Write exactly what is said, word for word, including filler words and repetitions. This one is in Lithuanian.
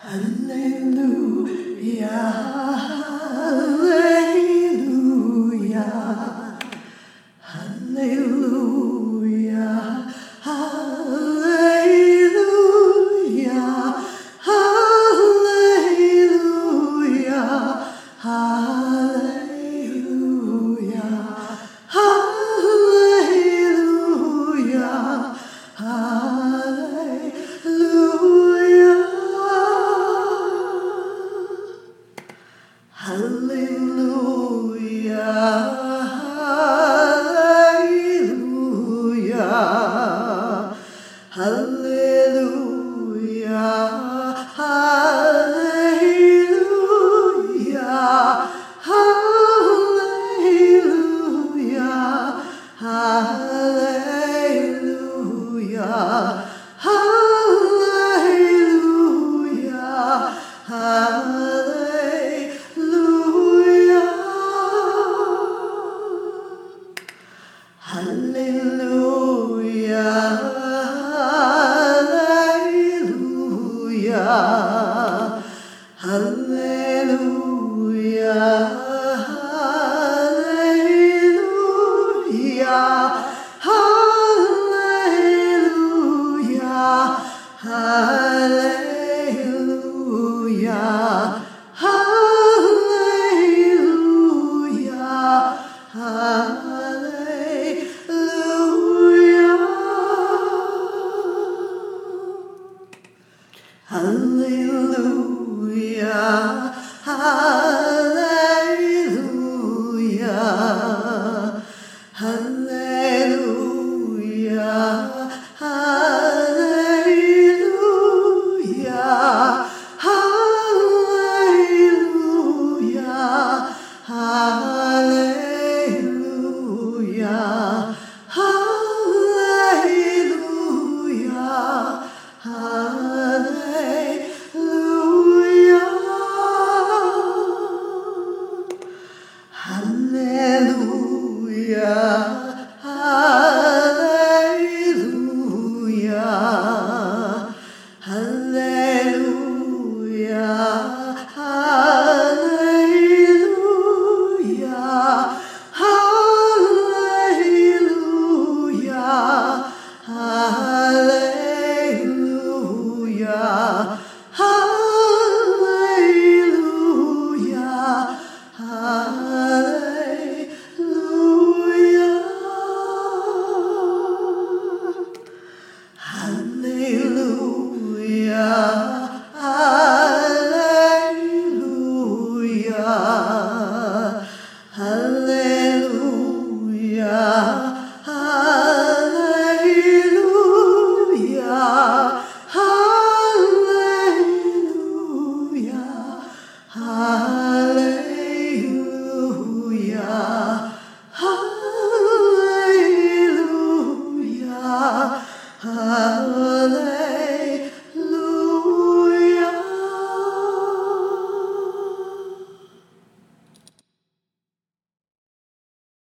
Hallelujah, hallelujah, hallelujah, hallelujah, hallelujah, hallelujah, hallelujah, hallelujah. Hallelujah, hallelujah, hallelujah, hallelujah, hallelujah, hallelujah, hallelujah, hallelujah. Hallelujah, hallelujah, hallelujah, hallelujah, hallelujah, hallelujah, hallelujah. Hallelujah, hallelujah, hallelujah, hallelujah, hallelujah, hallelujah, hallelujah, hallelujah. Hallelujah, hallelujah, hallelujah, hallelujah, hallelujah, hallelujah, hallelujah, hallelujah, hallelujah, hallelujah, hallelujah, hallelujah, hallelujah, hallelujah, hallelujah, hallelujah.